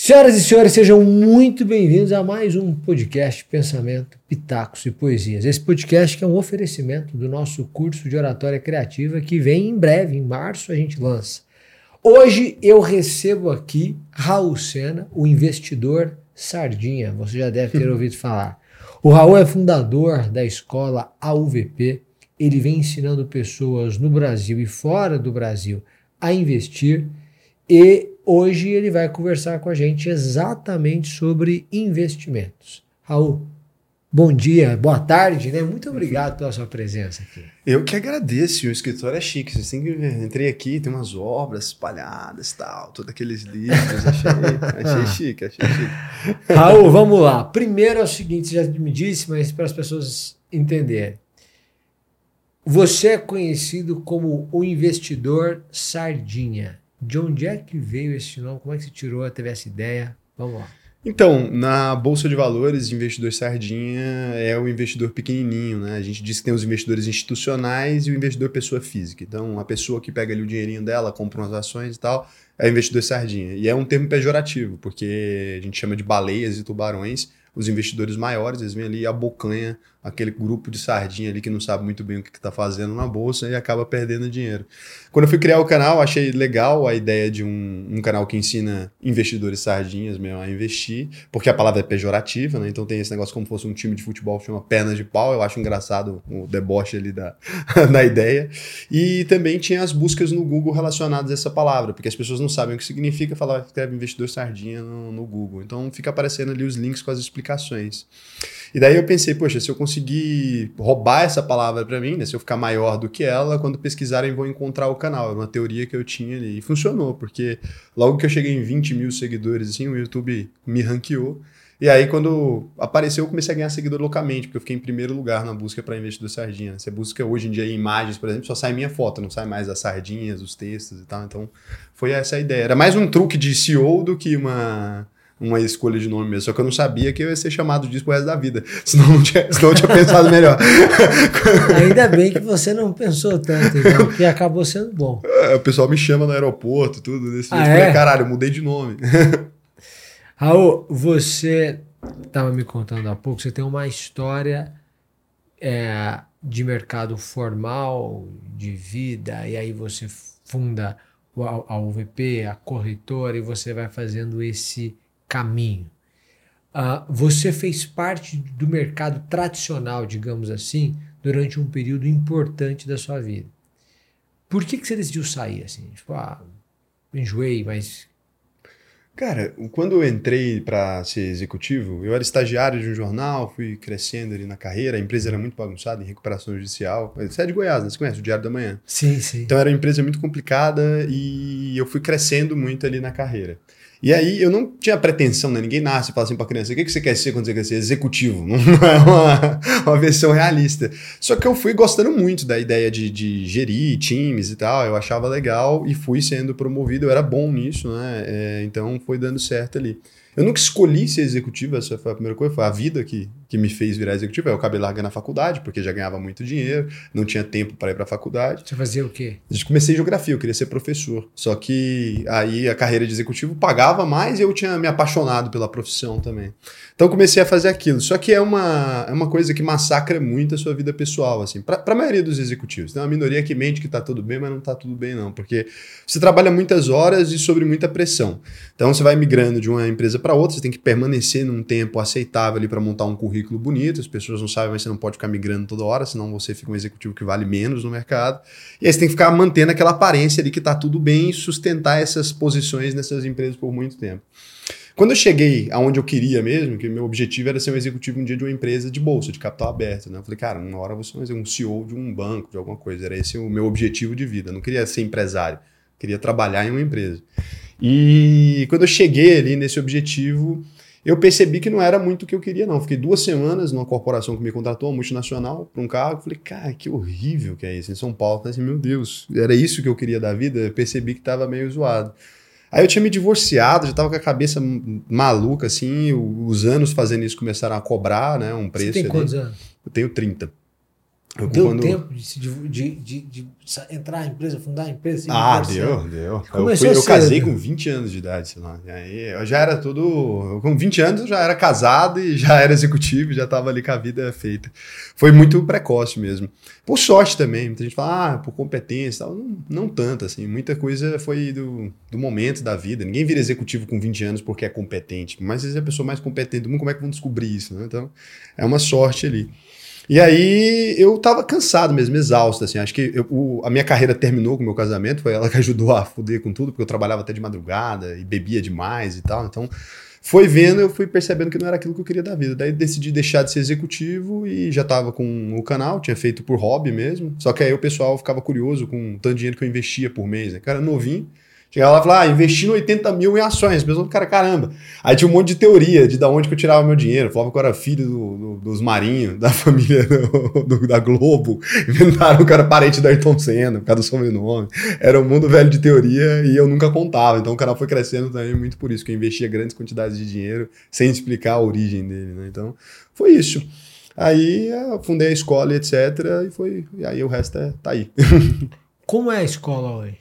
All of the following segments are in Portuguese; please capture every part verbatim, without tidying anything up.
Senhoras e senhores, sejam muito bem-vindos a mais um podcast Pensamento, Pitacos e Poesias. Esse podcast que é um oferecimento do nosso curso de oratória criativa que vem em breve, em março a gente lança. Hoje eu recebo aqui Raul Sena, o investidor Sardinha, você já deve ter ouvido falar. O Raul é fundador da escola A U V P, ele vem ensinando pessoas no Brasil e fora do Brasil a investir e hoje ele vai conversar com a gente exatamente sobre investimentos. Raul, bom dia, boa tarde, né? Muito obrigado pela sua presença aqui. Eu que agradeço, o escritório é chique, vocês têm que ver. Entrei aqui, tem umas obras espalhadas e tal, todos aqueles livros, achei, achei chique, achei chique. Raul, vamos lá. Primeiro é o seguinte, você já me disse, mas para as pessoas entenderem. Você é conhecido como o investidor Sardinha. De onde é que veio esse nome? Como é que você tirou, teve essa ideia? Vamos lá. Então, na Bolsa de Valores, investidor Sardinha é o investidor pequenininho, né? A gente diz que tem os investidores institucionais e o investidor pessoa física. Então, a pessoa que pega ali o dinheirinho dela, compra umas ações e tal, é o investidor Sardinha. E é um termo pejorativo, porque a gente chama de baleias e tubarões. Os investidores maiores, eles vêm ali e abocanham aquele grupo de sardinha ali que não sabe muito bem o que está fazendo na bolsa e acaba perdendo dinheiro. Quando eu fui criar o canal, achei legal a ideia de um, um canal que ensina investidores sardinhas mesmo a investir, porque a palavra é pejorativa, né? Então tem esse negócio como se fosse um time de futebol que chama perna de pau. Eu acho engraçado o deboche ali da, da ideia. E também tinha as buscas no Google relacionadas a essa palavra, porque as pessoas não sabem o que significa, falar escreve investidor sardinha no, no Google. Então fica aparecendo ali os links com as explicações. E daí eu pensei, poxa, se eu conseguir roubar essa palavra para mim, né, se eu ficar maior do que ela, quando pesquisarem vão encontrar o canal. É uma teoria que eu tinha ali. E funcionou, porque logo que eu cheguei em vinte mil seguidores, assim, o YouTube me ranqueou. E aí, quando apareceu, eu comecei a ganhar seguidor loucamente, porque eu fiquei em primeiro lugar na busca para investidor Sardinha. Você busca hoje em dia imagens, por exemplo, só sai minha foto, não sai mais as sardinhas, os textos e tal. Então, foi essa a ideia. Era mais um truque de C E O do que uma... uma escolha de nome mesmo, só que eu não sabia que eu ia ser chamado disso pro resto da vida, senão não tinha, senão eu tinha pensado melhor. Ainda bem que você não pensou tanto, então, porque acabou sendo bom. É, o pessoal me chama no aeroporto, tudo desse ah, jeito. é? Caralho, eu mudei de nome. Raul, você estava me contando há pouco, você tem uma história é, de mercado formal, de vida, e aí você funda a U V P, a corretora, e você vai fazendo esse caminho. Uh, você fez parte do mercado tradicional, digamos assim, durante um período importante da sua vida. Por que, que você decidiu sair assim? Tipo, ah, enjoei, mas... Cara, quando eu entrei para ser executivo, eu era estagiário de um jornal, fui crescendo ali na carreira, a empresa era muito bagunçada, em recuperação judicial. Você é de Goiás, né? Você conhece o Diário da Manhã? Sim, sim. Então era uma empresa muito complicada e eu fui crescendo muito ali na carreira. E aí eu não tinha pretensão, né? Ninguém nasce e fala assim pra criança, o que você quer ser quando você quer ser? Executivo. Não é uma, uma versão realista. Só que eu fui gostando muito da ideia de, de gerir times e tal, eu achava legal e fui sendo promovido, eu era bom nisso, né? É, então foi dando certo ali. Eu nunca escolhi ser executivo, essa foi a primeira coisa, foi a vida que, que me fez virar executivo. Aí eu acabei largando a faculdade, porque já ganhava muito dinheiro, não tinha tempo para ir para a faculdade. Você fazia o quê? Eu comecei geografia, eu queria ser professor. Só que aí a carreira de executivo pagava mais e eu tinha me apaixonado pela profissão também. Então comecei a fazer aquilo. Só que é uma, é uma coisa que massacra muito a sua vida pessoal, assim, para a maioria dos executivos. Tem uma minoria que mente que está tudo bem, mas não está tudo bem não, porque você trabalha muitas horas e sob muita pressão. Então você vai migrando de uma empresa para outra, você tem que permanecer num tempo aceitável ali para montar um currículo bonito. As pessoas não sabem, mas você não pode ficar migrando toda hora, senão você fica um executivo que vale menos no mercado. E aí você tem que ficar mantendo aquela aparência ali que tá tudo bem e sustentar essas posições nessas empresas por muito tempo. Quando eu cheguei aonde eu queria mesmo, que meu objetivo era ser um executivo um dia de uma empresa de bolsa, de capital aberto, né? Eu falei, cara, uma hora eu vou ser um C E O de um banco, de alguma coisa. Era esse o meu objetivo de vida. Eu não queria ser empresário, eu queria trabalhar em uma empresa. E quando eu cheguei ali nesse objetivo, eu percebi que não era muito o que eu queria, não. Fiquei duas semanas numa corporação que me contratou, uma multinacional, para um cargo. Falei, cara, que horrível que é isso. Em São Paulo, falei assim, meu Deus, era isso que eu queria da vida? Eu percebi que estava meio zoado. Aí eu tinha me divorciado, já estava com a cabeça maluca, assim, os anos fazendo isso começaram a cobrar, né, um preço. Você tem ali. quantos anos? Eu tenho trinta. Eu, Deu quando... tempo de, se div- de, de, de sa- entrar na empresa, fundar a empresa? se Ah, divorciar? deu, deu. Eu, Começou fui, eu cedo. casei com vinte anos de idade, sei lá. E aí eu já era tudo. Com vinte anos eu já era casado e já era executivo, já estava ali com a vida feita. Foi muito precoce mesmo. Por sorte também. Muita gente fala, ah, por competência e tal. Não, não tanto, assim. Muita coisa foi do, do momento da vida. Ninguém vira executivo com vinte anos porque é competente. Mas às vezes é a pessoa mais competente do mundo, como é que vão descobrir isso, né? Então, é uma sorte ali. E aí eu tava cansado mesmo, exausto, assim, acho que eu, o, a minha carreira terminou com o meu casamento, foi ela que ajudou a foder com tudo, porque eu trabalhava até de madrugada e bebia demais e tal, então foi vendo, eu fui percebendo que não era aquilo que eu queria da vida, daí decidi deixar de ser executivo e já tava com o canal, tinha feito por hobby mesmo, só que aí o pessoal ficava curioso com o tanto de dinheiro que eu investia por mês, né, cara novinho, chegava lá e falava, ah, investindo oitenta mil em ações. A pessoa, cara, caramba. Aí tinha um monte de teoria de da onde que eu tirava meu dinheiro. Falava que eu era filho do, do, dos Marinhos, da família do, do, da Globo. Inventaram que eu era parente da Ayrton Senna, por causa do sobrenome. Era um mundo velho de teoria e eu nunca contava. Então o canal foi crescendo também muito por isso, que eu investia grandes quantidades de dinheiro sem explicar a origem dele, né? Então foi isso. Aí eu fundei a escola, etcétera. E foi. E aí o resto é, tá aí. Como é a escola hoje?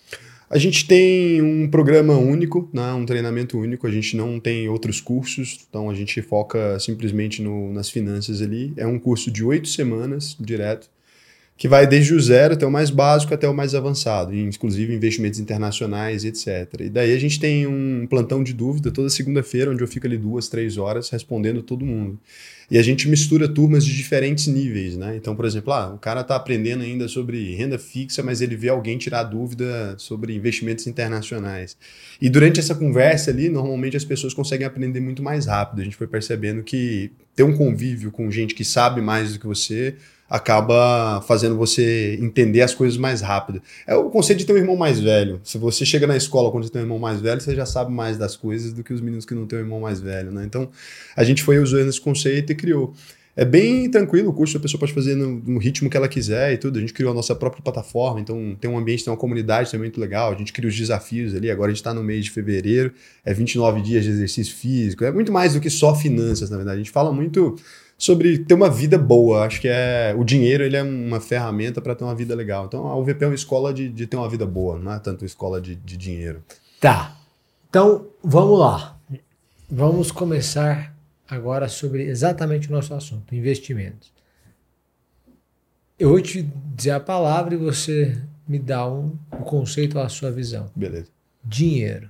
A gente tem um programa único, né, um treinamento único, a gente não tem outros cursos, então a gente foca simplesmente no, nas finanças ali. É um curso de oito semanas, direto, que vai desde o zero até o mais básico até o mais avançado, inclusive investimentos internacionais, etcétera. E daí a gente tem um plantão de dúvida toda segunda-feira, onde eu fico ali duas, três horas respondendo todo mundo. E a gente mistura turmas de diferentes níveis, né? Então, por exemplo, ah, o cara está aprendendo ainda sobre renda fixa, mas ele vê alguém tirar dúvida sobre investimentos internacionais. E durante essa conversa ali, normalmente as pessoas conseguem aprender muito mais rápido. A gente foi percebendo que ter um convívio com gente que sabe mais do que você acaba fazendo você entender as coisas mais rápido. É o conceito de ter um irmão mais velho. Se você chega na escola quando você tem um irmão mais velho, você já sabe mais das coisas do que os meninos que não têm um irmão mais velho, né? Então, a gente foi usando esse conceito e criou. É bem tranquilo o curso, a pessoa pode fazer no, no ritmo que ela quiser e tudo. A gente criou a nossa própria plataforma, então tem um ambiente, tem uma comunidade também muito legal. A gente cria os desafios ali, agora a gente está no mês de fevereiro, é vinte e nove dias de exercício físico, é muito mais do que só finanças, na verdade. A gente fala muito sobre ter uma vida boa. Acho que é o dinheiro ele é uma ferramenta para ter uma vida legal. Então a U V P é uma escola de, de ter uma vida boa, não é tanto uma escola de, de dinheiro. Tá. Então, vamos lá. Vamos começar agora sobre exatamente o nosso assunto, investimentos. Eu vou te dizer a palavra e você me dá um, um conceito à sua visão. Beleza. Dinheiro.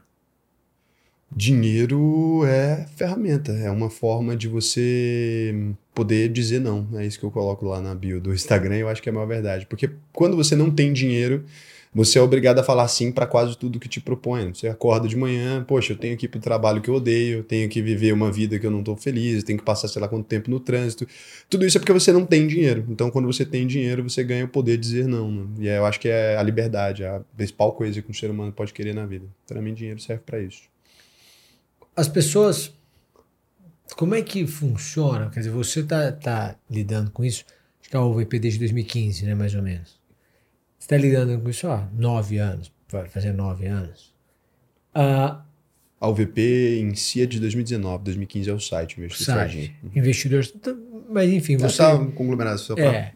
Dinheiro é ferramenta, é uma forma de você poder dizer não. É isso que eu coloco lá na bio do Instagram e eu acho que é a maior verdade. Porque quando você não tem dinheiro, você é obrigado a falar sim para quase tudo que te propõe. Você acorda de manhã, poxa, eu tenho que ir para o trabalho que eu odeio, eu tenho que viver uma vida que eu não estou feliz, eu tenho que passar sei lá quanto tempo no trânsito. Tudo isso é porque você não tem dinheiro. Então, quando você tem dinheiro, você ganha o poder de dizer não. Né? E eu acho que é a liberdade, a principal coisa que um ser humano pode querer na vida. Para mim, dinheiro serve para isso. As pessoas, como é que funciona? Quer dizer, você está tá lidando com isso, acho que é o U V P desde dois mil e quinze, né, mais ou menos. Você está lidando com isso há nove anos, vai fazer nove anos. Ah, A U V P em si é de dois mil e dezenove, dois mil e quinze é o site. o site, Uhum. investidores, mas enfim, você... Tá um conglomerado só pra... É.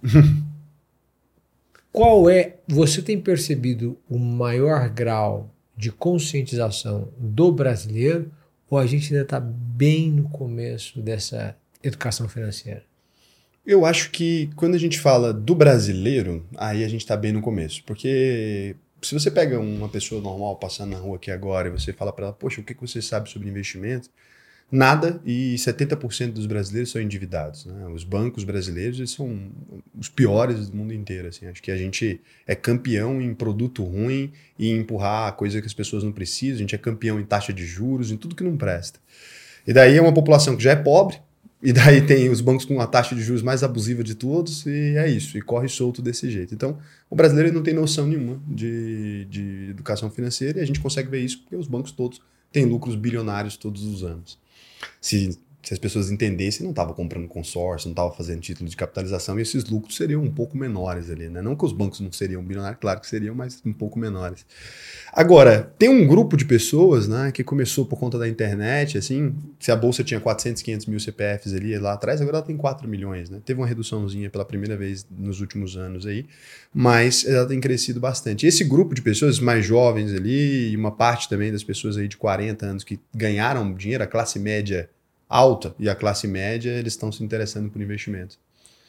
Qual é, você tem percebido o maior grau de conscientização do brasileiro ou a gente ainda está bem no começo dessa educação financeira? Eu acho que quando a gente fala do brasileiro, aí a gente está bem no começo. Porque se você pega uma pessoa normal passando na rua aqui agora e você fala para ela, poxa, o que você sabe sobre investimento? Nada, e setenta por cento dos brasileiros são endividados. Né? Os bancos brasileiros eles são os piores do mundo inteiro. Assim. Acho que a gente é campeão em produto ruim e em empurrar coisa que as pessoas não precisam. A gente é campeão em taxa de juros, em tudo que não presta. E daí é uma população que já é pobre, e daí tem os bancos com a taxa de juros mais abusiva de todos, e é isso, e corre solto desse jeito. Então, o brasileiro não tem noção nenhuma de, de educação financeira, e a gente consegue ver isso porque os bancos todos têm lucros bilionários todos os anos. Se Se as pessoas entendessem, não estava comprando consórcio, não estava fazendo título de capitalização, e esses lucros seriam um pouco menores ali, né? Não que os bancos não seriam bilionários, claro que seriam, mas um pouco menores. Agora, tem um grupo de pessoas, né, que começou por conta da internet, assim, se a bolsa tinha quatrocentos, quinhentos mil C P Fs ali lá atrás, agora ela tem quatro milhões, né? Teve uma reduçãozinha pela primeira vez nos últimos anos aí, mas ela tem crescido bastante. E esse grupo de pessoas mais jovens ali, e uma parte também das pessoas aí de quarenta anos que ganharam dinheiro, a classe média alta e a classe média, eles estão se interessando por investimentos.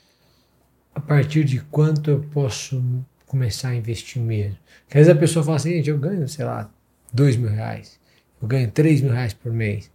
A partir de quanto eu posso começar a investir mesmo? Porque às vezes a pessoa fala assim, gente, eu ganho, sei lá, dois mil reais, eu ganho três mil reais por mês.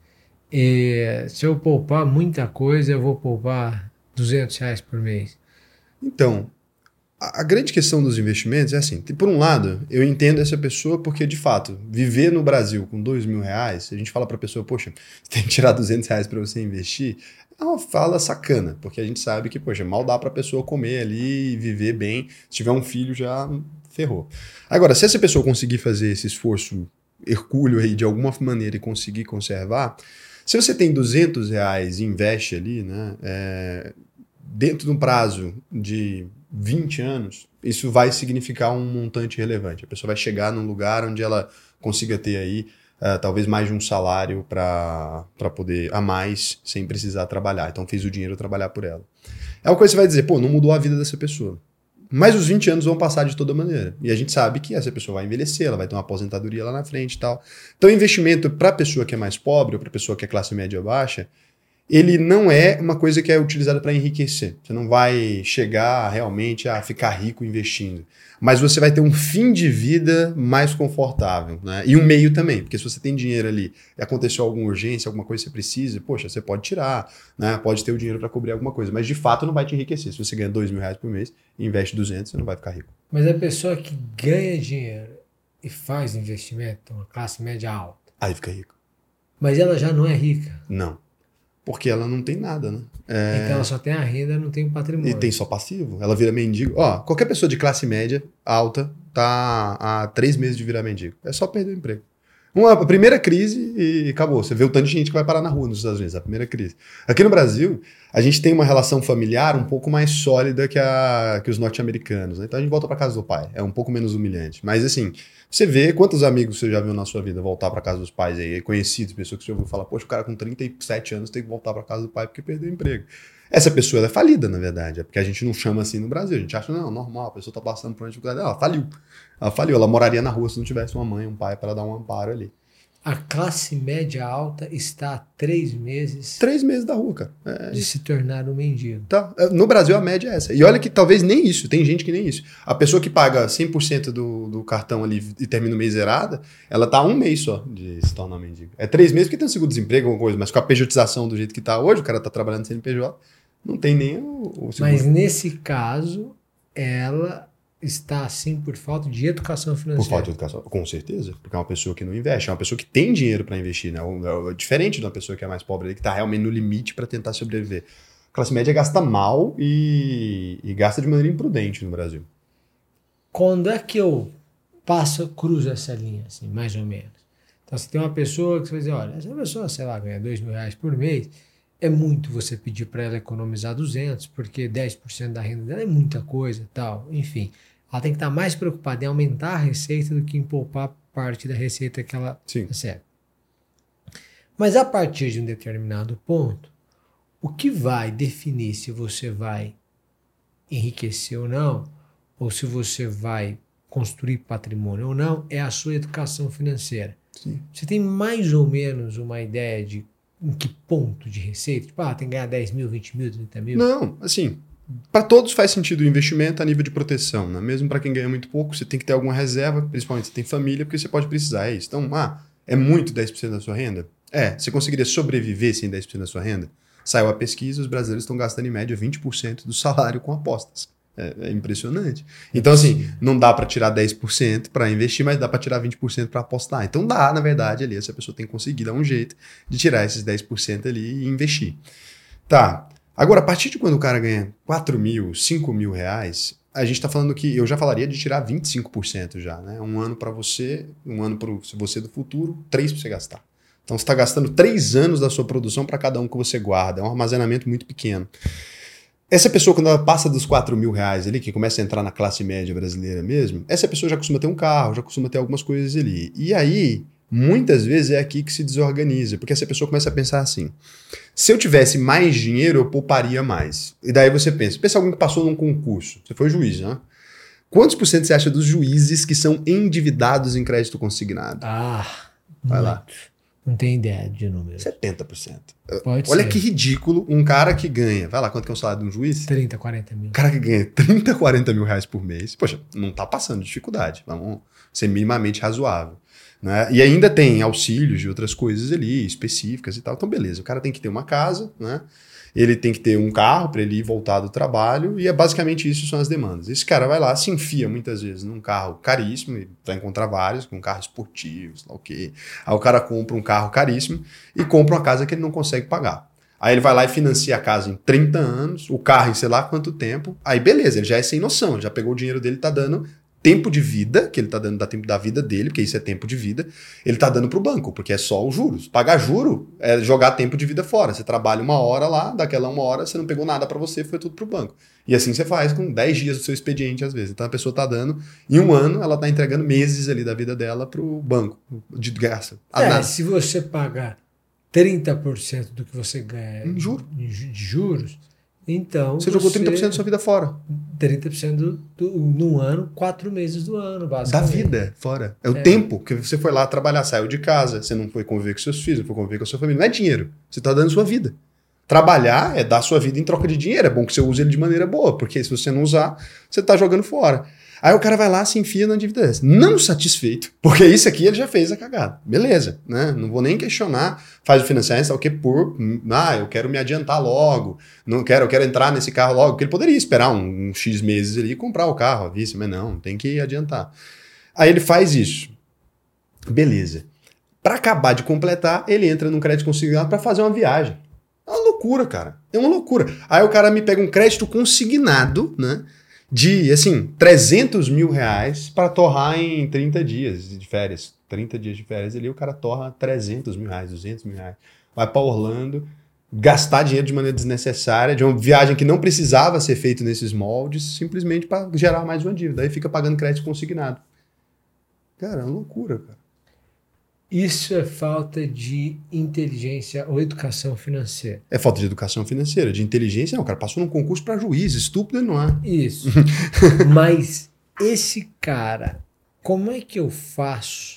E se eu poupar muita coisa, eu vou poupar duzentos reais por mês. Então, a, a grande questão dos investimentos é assim, por um lado, eu entendo essa pessoa porque, de fato, viver no Brasil com dois mil reais, se a gente fala para a pessoa, poxa, você tem que tirar duzentos reais para você investir, é uma fala sacana, porque a gente sabe que, poxa, mal dá para a pessoa comer ali e viver bem, se tiver um filho já ferrou. Agora, se essa pessoa conseguir fazer esse esforço hercúleo aí de alguma maneira e conseguir conservar, se você tem duzentos reais e investe ali, né, é, dentro de um prazo de vinte anos, isso vai significar um montante relevante. A pessoa vai chegar num lugar onde ela consiga ter aí uh, talvez mais de um salário para poder a mais sem precisar trabalhar. Então fez o dinheiro trabalhar por ela. É uma coisa que você vai dizer, pô, não mudou a vida dessa pessoa. Mas os vinte anos vão passar de toda maneira. E a gente sabe que essa pessoa vai envelhecer, ela vai ter uma aposentadoria lá na frente e tal. Então investimento para a pessoa que é mais pobre ou para a pessoa que é classe média baixa, ele não é uma coisa que é utilizada para enriquecer. Você não vai chegar realmente a ficar rico investindo. Mas você vai ter um fim de vida mais confortável, né? E um meio também, porque se você tem dinheiro ali e aconteceu alguma urgência, alguma coisa que você precisa, poxa, você pode tirar, né? Pode ter o dinheiro para cobrir alguma coisa. Mas de fato não vai te enriquecer. Se você ganha dois mil reais por mês e investe duzentos, você não vai ficar rico. Mas a pessoa que ganha dinheiro e faz investimento, uma classe média alta, aí fica rico. Mas ela já não é rica. Não. Porque ela não tem nada, né? É... Então ela só tem a renda, não tem o patrimônio. E tem só passivo. Ela vira mendigo. Ó, qualquer pessoa de classe média alta tá há três meses de virar mendigo. É só perder o emprego. Uma a primeira crise e acabou. Você vê o tanto de gente que vai parar na rua nos Estados Unidos, a primeira crise. Aqui no Brasil, a gente tem uma relação familiar um pouco mais sólida que, a, que os norte-americanos, né? Então a gente volta para casa do pai. É um pouco menos humilhante. Mas assim, você vê quantos amigos você já viu na sua vida voltar para casa dos pais aí, conhecidos, pessoas que você ouviu falar, poxa, o cara com trinta e sete anos tem que voltar para casa do pai porque perdeu o emprego. Essa pessoa ela é falida, na verdade, é porque a gente não chama assim no Brasil. A gente acha, não, normal, a pessoa está passando por uma dificuldade. Ela faliu. Ela faliu, ela moraria na rua se não tivesse uma mãe, um pai para dar um amparo ali. A classe média alta está há três meses... Três meses da rua, cara. É... de se tornar um mendigo. Tá. No Brasil a média é essa. E olha que talvez nem isso, tem gente que nem isso. A pessoa que paga cem por cento do, do cartão ali e termina o mês zerada, ela tá um mês só de se tornar mendigo. É três meses porque tem um seguro-desemprego, alguma coisa, mas com a pejotização do jeito que tá hoje, o cara tá trabalhando sem C N P J, não tem nem o, o seguro. Mas nesse caso, ela... está assim por falta de educação financeira. Por falta de educação, com certeza. Porque é uma pessoa que não investe, é uma pessoa que tem dinheiro para investir, né? É diferente de uma pessoa que é mais pobre, que está realmente no limite para tentar sobreviver. A classe média gasta mal e, e gasta de maneira imprudente no Brasil. Quando é que eu passo, cruzo essa linha, assim, mais ou menos? Então, você tem uma pessoa que você vai dizer, olha, essa pessoa, sei lá, ganha dois mil reais por mês, é muito você pedir para ela economizar duzentos, porque dez por cento da renda dela é muita coisa, tal, enfim. Ela tem que estar mais preocupada em aumentar a receita do que em poupar parte da receita que ela Sim. recebe. Mas a partir de um determinado ponto, o que vai definir se você vai enriquecer ou não, ou se você vai construir patrimônio ou não, é a sua educação financeira. Sim. Você tem mais ou menos uma ideia de em que ponto de receita? Tipo, ah, tem que ganhar dez mil, vinte mil, trinta mil? Não, assim... Para todos faz sentido o investimento a nível de proteção, né? Mesmo para quem ganha muito pouco, você tem que ter alguma reserva, principalmente se tem família, porque você pode precisar, é isso. Então, ah, é muito dez por cento da sua renda? É. Você conseguiria sobreviver sem dez por cento da sua renda? Saiu a pesquisa, os brasileiros estão gastando em média vinte por cento do salário com apostas. É, é impressionante. Então, assim, não dá para tirar dez por cento para investir, mas dá para tirar vinte por cento para apostar. Então dá, na verdade, ali, essa pessoa tem que conseguir dar um jeito de tirar esses dez por cento ali e investir. Tá. Agora, a partir de quando o cara ganha quatro mil, cinco mil reais, a gente está falando que eu já falaria de tirar vinte e cinco por cento já, né? Um ano para você, um ano para você do futuro, três para você gastar. Então você está gastando três anos da sua produção para cada um que você guarda. É um armazenamento muito pequeno. Essa pessoa, quando ela passa dos quatro mil reais ali, que começa a entrar na classe média brasileira mesmo, essa pessoa já costuma ter um carro, já costuma ter algumas coisas ali. E aí, muitas vezes é aqui que se desorganiza, porque essa pessoa começa a pensar assim, se eu tivesse mais dinheiro, eu pouparia mais. E daí você pensa, pensa alguém que passou num concurso, você foi juiz, né? Quantos por cento você acha dos juízes que são endividados em crédito consignado? Ah, vai muito. lá. Não tem ideia de número. setenta por cento. Pode Olha ser. que ridículo um cara que ganha, vai lá, quanto que é o salário de um juiz? trinta, quarenta mil. Um cara que ganha trinta, quarenta mil reais por mês, poxa, não tá passando dificuldade, vamos ser minimamente razoável. Né? E ainda tem auxílios de outras coisas ali, específicas e tal, então beleza, o cara tem que ter uma casa, né? Ele tem que ter um carro para ele ir voltar do trabalho, e é basicamente isso são as demandas. Esse cara vai lá, se enfia muitas vezes num carro caríssimo, e vai encontrar vários, com um carro esportivo, sei lá o quê. Aí o cara compra um carro caríssimo e compra uma casa que ele não consegue pagar. Aí ele vai lá e financia a casa em trinta anos, o carro em sei lá quanto tempo, aí beleza, ele já é sem noção, ele já pegou o dinheiro dele e tá dando tempo de vida, que ele tá dando, dá tempo da vida dele, porque isso é tempo de vida, ele tá dando pro banco, porque é só os juros. Pagar juro é jogar tempo de vida fora. Você trabalha uma hora lá, daquela uma hora você não pegou nada para você, foi tudo pro banco. E assim você faz com dez dias do seu expediente, às vezes. Então a pessoa tá dando, em um ano, ela tá entregando meses ali da vida dela pro banco, de graça. É, nada. se você pagar trinta por cento do que você ganha Em juro. de juros, então Você, você jogou trinta por cento da sua vida fora. trinta por cento do, do, no ano, quatro meses do ano, Da basicamente. vida fora. É o É. tempo que você foi lá trabalhar, saiu de casa, você não foi conviver com seus filhos, não foi conviver com a sua família. Não é dinheiro. Você está dando sua vida. Trabalhar é dar sua vida em troca de dinheiro. É bom que você use ele de maneira boa, porque se você não usar, você está jogando fora. Aí o cara vai lá, se enfia na dívida dessa. Não satisfeito, porque isso aqui ele já fez a cagada. Beleza, né? Não vou nem questionar. Faz o financiamento, tá o quê? Por, ah, eu quero me adiantar logo. Não quero, eu quero entrar nesse carro logo. Porque ele poderia esperar um, um X meses ali e comprar o carro, a vista, mas não, tem que adiantar. Aí ele faz isso. Beleza. Para acabar de completar, ele entra num crédito consignado para fazer uma viagem. É uma loucura, cara. É uma loucura. Aí o cara me pega um crédito consignado, né? De, assim, trezentos mil reais para torrar em trinta dias de férias. trinta dias de férias ali, o cara torra trezentos mil reais, duzentos mil reais. Vai para Orlando, gastar dinheiro de maneira desnecessária, de uma viagem que não precisava ser feita nesses moldes, simplesmente para gerar mais uma dívida. Aí fica pagando crédito consignado. Cara, é uma loucura, cara. Isso é falta de inteligência ou educação financeira. É falta de educação financeira, de inteligência. Não, o cara passou num concurso para juiz, estúpido ele não é. Isso. Mas esse cara, como é que eu faço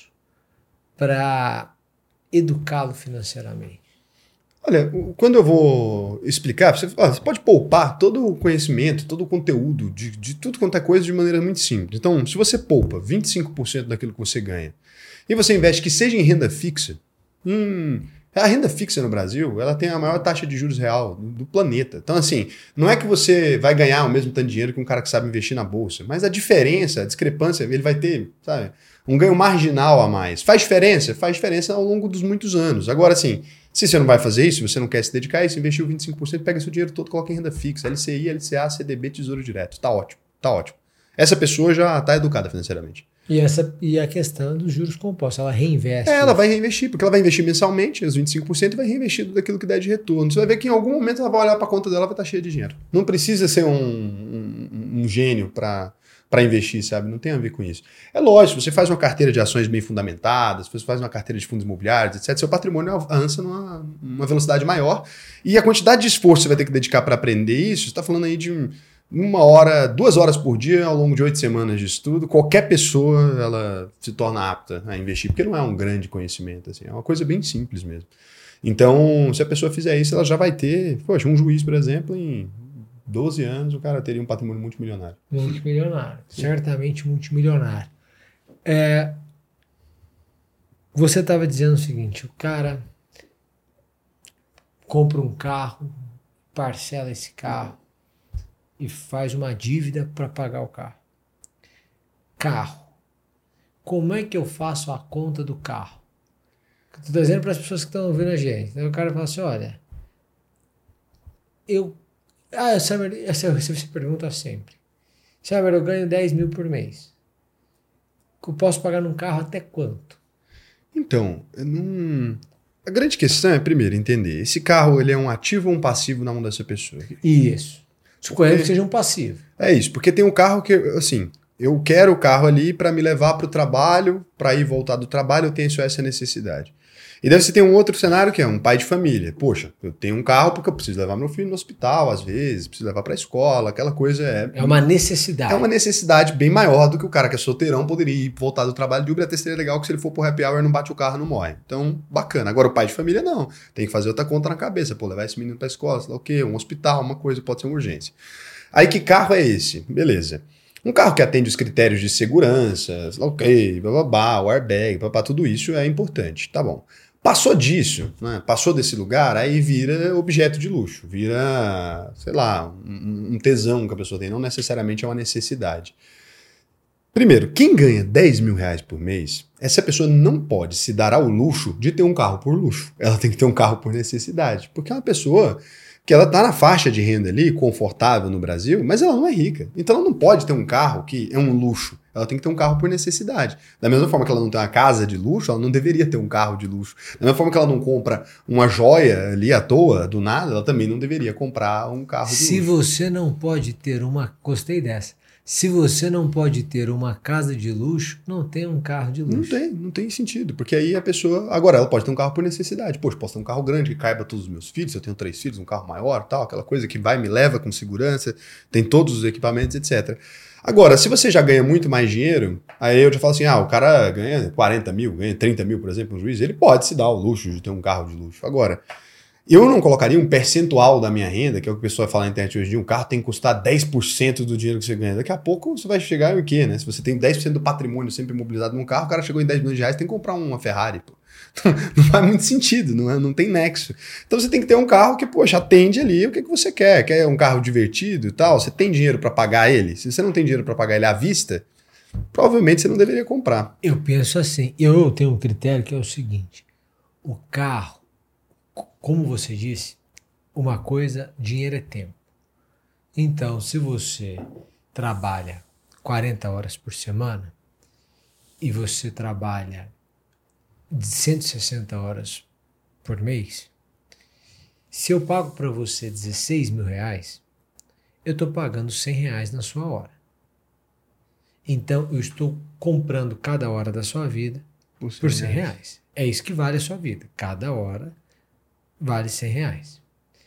para educá-lo financeiramente? Olha, quando eu vou explicar, você, ó, você pode poupar todo o conhecimento, todo o conteúdo, de, de tudo quanto é coisa de maneira muito simples. Então, se você poupa vinte e cinco por cento daquilo que você ganha, e você investe que seja em renda fixa, hum, a renda fixa no Brasil, ela tem a maior taxa de juros real do, do planeta. Então, assim, não é que você vai ganhar o mesmo tanto de dinheiro que um cara que sabe investir na bolsa, mas a diferença, a discrepância, ele vai ter, sabe, um ganho marginal a mais. Faz diferença? Faz diferença ao longo dos muitos anos. Agora, assim, se você não vai fazer isso, se você não quer se dedicar a isso, investiu vinte e cinco por cento, pega seu dinheiro todo, coloca em renda fixa, L C I, L C A, C D B, Tesouro Direto. Tá ótimo, tá ótimo. Essa pessoa já está educada financeiramente. E, essa, e a questão dos juros compostos, ela reinveste. É, ela vai reinvestir, porque ela vai investir mensalmente, os vinte e cinco por cento, e vai reinvestir tudo aquilo que der de retorno. Você vai ver que em algum momento ela vai olhar para a conta dela e vai estar cheia de dinheiro. Não precisa ser um, um, um gênio para para investir, sabe? Não tem a ver com isso. É lógico, você faz uma carteira de ações bem fundamentadas, você faz uma carteira de fundos imobiliários, etcétera, seu patrimônio avança numa uma velocidade maior. E a quantidade de esforço que você vai ter que dedicar para aprender isso, você está falando aí de um, uma hora, duas horas por dia ao longo de oito semanas de estudo. Qualquer pessoa ela se torna apta a investir, porque não é um grande conhecimento, assim, é uma coisa bem simples mesmo. Então, se a pessoa fizer isso, ela já vai ter, poxa, um juiz, por exemplo, em doze anos, o cara teria um patrimônio multimilionário. Multimilionário, certamente multimilionário. É, você estava dizendo o seguinte, o cara compra um carro, parcela esse carro e faz uma dívida para pagar o carro. Carro. Como é que eu faço a conta do carro? Estou dizendo para as pessoas que estão ouvindo a gente. Então o cara fala assim, olha, eu Ah, essa, essa você pergunta sempre. Sabe, eu ganho dez mil por mês. Eu posso pagar num carro até quanto? Então, não... A grande questão é, primeiro, entender, esse carro ele é um ativo ou um passivo na mão dessa pessoa? Isso. Suponhamos que seja um passivo. É isso, porque tem um carro que, assim, eu quero o carro ali para me levar para o trabalho, para ir voltar do trabalho, eu tenho só essa necessidade. E daí você tem um outro cenário que é um pai de família. Poxa, eu tenho um carro porque eu preciso levar meu filho no hospital, às vezes, preciso levar para a escola, aquela coisa é... É uma necessidade. É uma necessidade bem maior do que o cara que é solteirão poderia ir voltar do trabalho de Uber, até seria legal que se ele for pro happy hour não bate o carro, não morre. Então, bacana. Agora o pai de família não. Tem que fazer outra conta na cabeça. Pô, levar esse menino para a escola, sei lá o quê, um hospital, uma coisa, pode ser uma urgência. Aí que carro é esse? Beleza. Um carro que atende os critérios de segurança, sei lá o quê, bababá, o airbag, babá, tudo isso é importante. Tá bom. Passou disso, né? Passou desse lugar, aí vira objeto de luxo, vira, sei lá, um, um tesão que a pessoa tem, não necessariamente é uma necessidade. Primeiro, quem ganha dez mil reais por mês, essa pessoa não pode se dar ao luxo de ter um carro por luxo. Ela tem que ter um carro por necessidade, porque é uma pessoa que ela está na faixa de renda ali, confortável no Brasil, mas ela não é rica. Então ela não pode ter um carro que é um luxo. Ela tem que ter um carro por necessidade. Da mesma forma que ela não tem uma casa de luxo, ela não deveria ter um carro de luxo. Da mesma forma que ela não compra uma joia ali à toa, do nada, ela também não deveria comprar um carro de Se luxo. você não pode ter uma... Gostei dessa. Se você não pode ter uma casa de luxo, não tem um carro de luxo. Não tem, não tem sentido. Porque aí a pessoa... Agora, ela pode ter um carro por necessidade. Poxa, posso ter um carro grande que caiba todos os meus filhos, eu tenho três filhos, um carro maior, tal, aquela coisa que vai, me leva com segurança, tem todos os equipamentos, etcétera. Agora, se você já ganha muito mais dinheiro, aí eu já falo assim, ah, o cara ganha quarenta mil, ganha trinta mil, por exemplo, um juiz, ele pode se dar o luxo de ter um carro de luxo. Agora, eu não colocaria um percentual da minha renda, que é o que o pessoal fala na internet hoje em dia, um carro tem que custar dez por cento do dinheiro que você ganha. Daqui a pouco você vai chegar em o quê, né? Se você tem dez por cento do patrimônio sempre imobilizado num carro, o cara chegou em dez milhões de reais, tem que comprar uma Ferrari, pô. Não faz muito sentido, não, é, não tem nexo. Então você tem que ter um carro que, poxa, atende ali o que, que você quer. Quer um carro divertido e tal? Você tem dinheiro para pagar ele? Se você não tem dinheiro para pagar ele à vista, provavelmente você não deveria comprar. Eu penso assim, eu tenho um critério que é o seguinte, o carro, como você disse, uma coisa, dinheiro é tempo. Então, se você trabalha quarenta horas por semana e você trabalha cento e sessenta horas por mês, se eu pago para você dezesseis mil reais, eu estou pagando cem reais na sua hora. Então, eu estou comprando cada hora da sua vida por cem reais. É isso que vale a sua vida. Cada hora vale cem reais.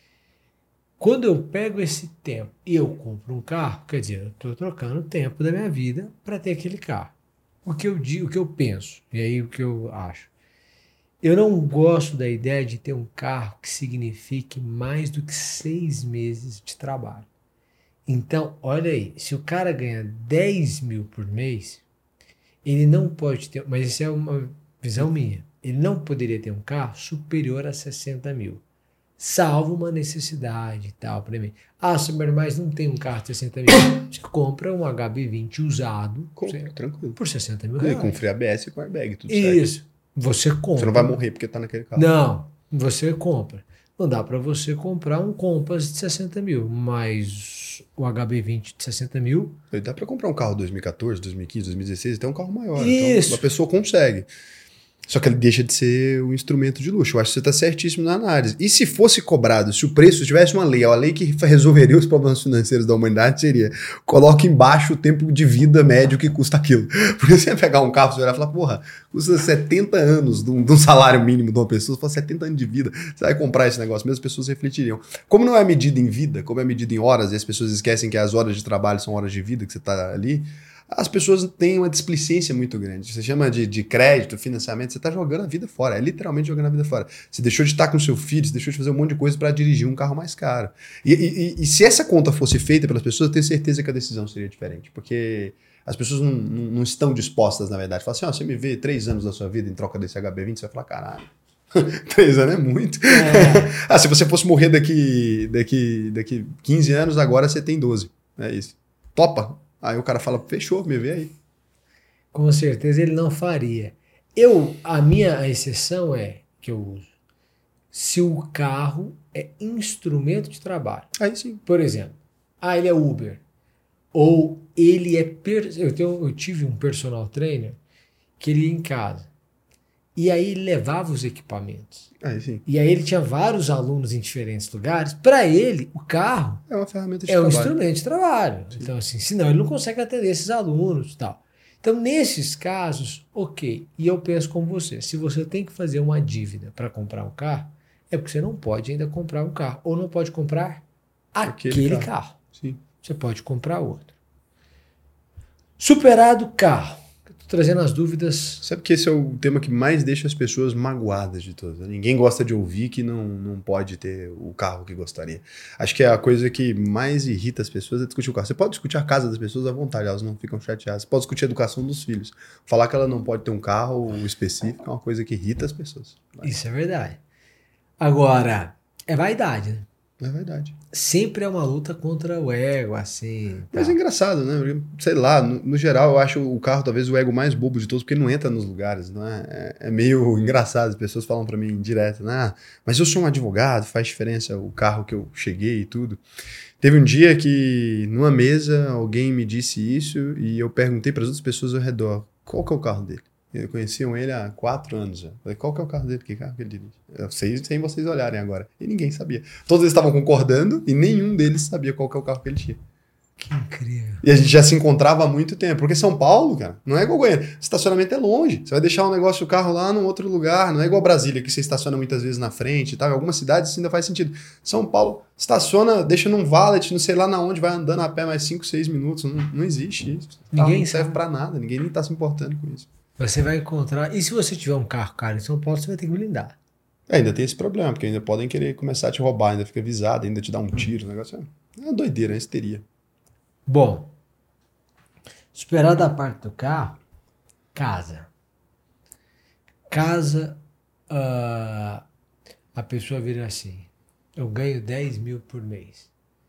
Quando eu pego esse tempo e eu compro um carro, quer dizer, eu estou trocando o tempo da minha vida para ter aquele carro. O que eu digo, o que eu penso, e aí o que eu acho. Eu não gosto da ideia de ter um carro que signifique mais do que seis meses de trabalho. Então, olha aí, se o cara ganha dez mil por mês, ele não pode ter, mas isso é uma visão minha, ele não poderia ter um carro superior a sessenta mil, salvo uma necessidade e tal para mim. Ah, mas não tem um carro de sessenta mil. Você compra um H B vinte usado Compre, tranquilo. Por sessenta mil reais. E com freio A B S e com airbag, tudo certo. Isso. Você compra. Você não vai morrer porque tá naquele carro. Não, você compra. Não dá para você comprar um Compass de sessenta mil, mas o H B vinte de sessenta mil... Dá para comprar um carro dois mil e quatorze, dois mil e quinze, dois mil e dezesseis, até um carro maior. Isso. Então, a pessoa consegue. Só que ele deixa de ser um instrumento de luxo. Eu acho que você está certíssimo na análise. E se fosse cobrado, se o preço tivesse uma lei, a lei que resolveria os problemas financeiros da humanidade seria: coloque embaixo o tempo de vida médio que custa aquilo. Porque você ia pegar um carro, você vai falar, porra, custa setenta anos de um, de um salário mínimo de uma pessoa, se for setenta anos de vida, você vai comprar esse negócio mesmo, as pessoas refletiriam. Como não é medida em vida, como é medida em horas, e as pessoas esquecem que as horas de trabalho são horas de vida que você está ali, as pessoas têm uma displicência muito grande. Você chama de, de crédito, financiamento, você está jogando a vida fora. É literalmente jogando a vida fora. Você deixou de estar com seu filho, você deixou de fazer um monte de coisa para dirigir um carro mais caro. E, e, e se essa conta fosse feita pelas pessoas, eu tenho certeza que a decisão seria diferente. Porque as pessoas não, não, não estão dispostas, na verdade. Falam assim, ó, você me vê três anos da sua vida em troca desse H B vinte, você vai falar, caralho, três anos é muito. É. Ah, se você fosse morrer daqui, daqui, daqui quinze anos, agora você tem doze. É isso. Topa? Aí o cara fala, fechou, me vê aí. Com certeza ele não faria. Eu, a minha exceção é, que eu uso, se o carro é instrumento de trabalho. Aí sim. Por exemplo, ah, ele é Uber. Ou ele é... Per... Eu, tenho, eu tive um personal trainer que ele ia em casa. E aí ele levava os equipamentos. Aí sim. E aí ele tinha vários alunos em diferentes lugares. Para ele, o carro É uma ferramenta de é um trabalho. instrumento de trabalho. Sim. Então, assim, senão ele não consegue atender esses alunos e tal. Então, nesses casos, ok. E eu penso como você. Se você tem que fazer uma dívida para comprar um carro, é porque você não pode ainda comprar um carro. Ou não pode comprar aquele, Aquele carro. carro. Sim. Você pode comprar outro. Superado o carro. Estou trazendo as dúvidas. Sabe que esse é o tema que mais deixa as pessoas magoadas de todas. Ninguém gosta de ouvir que não, não pode ter o carro que gostaria. Acho que é a coisa que mais irrita as pessoas é discutir o carro. Você pode discutir a casa das pessoas à vontade, elas não ficam chateadas. Você pode discutir a educação dos filhos. Falar que ela não pode ter um carro específico é uma coisa que irrita as pessoas. Vai. Isso é verdade. Agora, é vaidade, né? É verdade. Sempre é uma luta contra o ego, assim. Mas tal. é engraçado, né? Sei lá, no, no geral eu acho o carro talvez o ego mais bobo de todos, porque ele não entra nos lugares, não é? É, é meio engraçado, as pessoas falam pra mim direto, né? Ah, mas eu sou um advogado, faz diferença o carro que eu cheguei e tudo. Teve um dia que numa mesa alguém me disse isso e eu perguntei para as outras pessoas ao redor, qual que é o carro dele? Eu conheciam ele há quatro anos já. Falei, qual que é o carro dele? Que carro que ele dirige? Eu sei sem vocês olharem agora. E ninguém sabia. Todos eles estavam concordando e nenhum deles sabia qual que é o carro que ele tinha. Que incrível. E a gente já se encontrava há muito tempo. Porque São Paulo, cara, não é igual Goiânia. Estacionamento é longe. Você vai deixar um negócio, o carro lá num outro lugar. Não é igual Brasília, que você estaciona muitas vezes na frente e tal. Em algumas cidades isso ainda faz sentido. São Paulo, estaciona, deixa num valet, não sei lá na onde, vai andando a pé mais cinco, seis minutos. Não, não existe isso. Ninguém não serve sabe. pra nada. Ninguém nem tá se importando com isso. Você vai encontrar. E se você tiver um carro caro em São Paulo, você vai ter que blindar. É, ainda tem esse problema, porque ainda podem querer começar a te roubar, ainda fica avisado, ainda te dar um tiro. O negócio é uma doideira, é uma histeria. Bom, superada a parte do carro, casa. Casa, uh, a pessoa vira assim, eu ganho dez mil por mês.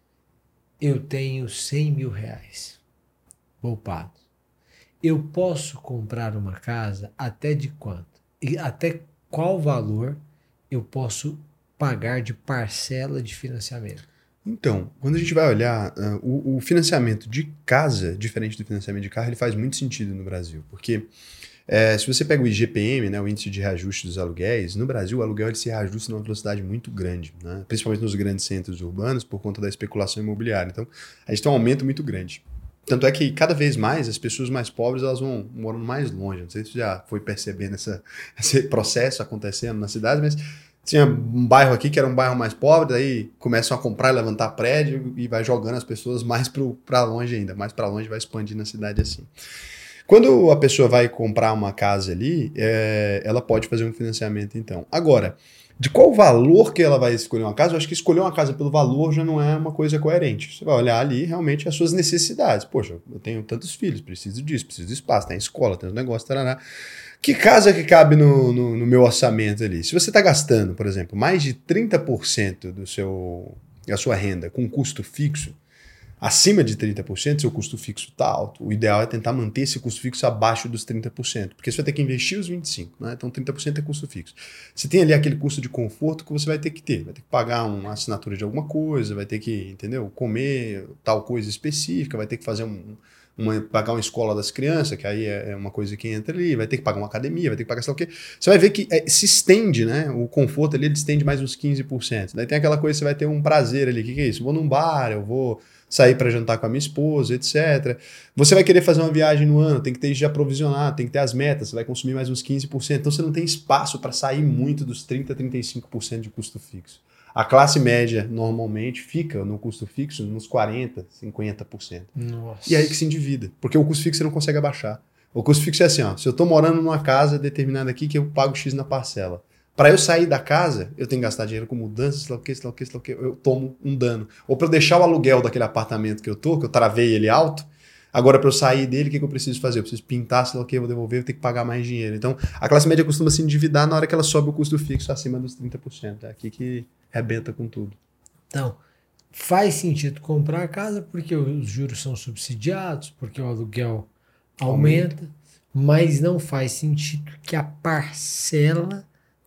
Eu tenho cem mil reais poupados. Eu posso comprar uma casa até de quanto? E até qual valor eu posso pagar de parcela de financiamento? Então, quando a gente vai olhar, uh, o, o financiamento de casa, diferente do financiamento de carro, ele faz muito sentido no Brasil. Porque é, se você pega o I G P M, né, o índice de reajuste dos aluguéis, no Brasil o aluguel ele se reajusta numa velocidade muito grande, né, principalmente nos grandes centros urbanos, por conta da especulação imobiliária. Então, a gente tem um aumento muito grande. Tanto é que cada vez mais as pessoas mais pobres elas vão morando mais longe. Não sei se você já foi percebendo essa, esse processo acontecendo na cidade, mas tinha um bairro aqui que era um bairro mais pobre, daí começam a comprar e levantar prédio e vai jogando as pessoas mais para longe ainda, mais para longe vai expandindo a cidade assim. Quando a pessoa vai comprar uma casa ali, é, ela pode fazer um financiamento então. Agora, de qual valor que ela vai escolher uma casa? Eu acho que escolher uma casa pelo valor já não é uma coisa coerente. Você vai olhar ali realmente as suas necessidades. Poxa, eu tenho tantos filhos, preciso disso, preciso de espaço, tem escola, tem um negócio, tarará. Que casa que cabe no, no, no meu orçamento ali? Se você está gastando, por exemplo, mais de trinta por cento do seu, da sua renda com custo fixo, acima de trinta por cento, seu custo fixo está alto. O ideal é tentar manter esse custo fixo abaixo dos trinta por cento, porque você vai ter que investir os vinte e cinco por cento, né? Então trinta por cento é custo fixo. Você tem ali aquele custo de conforto que você vai ter que ter. Vai ter que pagar uma assinatura de alguma coisa, vai ter que, entendeu? Comer tal coisa específica, vai ter que fazer um... Uma, pagar uma escola das crianças, que aí é uma coisa que entra ali, vai ter que pagar uma academia, vai ter que pagar sei lá o quê. Você vai ver que é, se estende, né? O conforto ali ele estende mais uns quinze por cento. Daí tem aquela coisa que você vai ter um prazer ali. O que, que é isso? Eu vou num bar, eu vou sair para jantar com a minha esposa, etcétera. Você vai querer fazer uma viagem no ano, tem que ter isso já provisionado, tem que ter as metas, você vai consumir mais uns quinze por cento. Então você não tem espaço para sair muito dos trinta, trinta e cinco por cento de custo fixo. A classe média, normalmente, fica no custo fixo nos quarenta, cinquenta por cento. Nossa. E aí que se endivida, porque o custo fixo você não consegue abaixar. O custo fixo é assim, ó, se eu estou morando numa casa determinada aqui que eu pago X na parcela. Para eu sair da casa, eu tenho que gastar dinheiro com mudança, sei lá o que, sei lá o que, sei lá o que, eu tomo um dano. Ou para eu deixar o aluguel daquele apartamento que eu tô, que eu travei ele alto, agora para eu sair dele, o que, que eu preciso fazer? Eu preciso pintar, sei lá o que, eu vou devolver, eu tenho que pagar mais dinheiro. Então, a classe média costuma se endividar na hora que ela sobe o custo fixo acima dos trinta por cento. É aqui que rebenta com tudo. Então, faz sentido comprar a casa porque os juros são subsidiados, porque o aluguel aumenta, aumenta. Mas não faz sentido que a parcela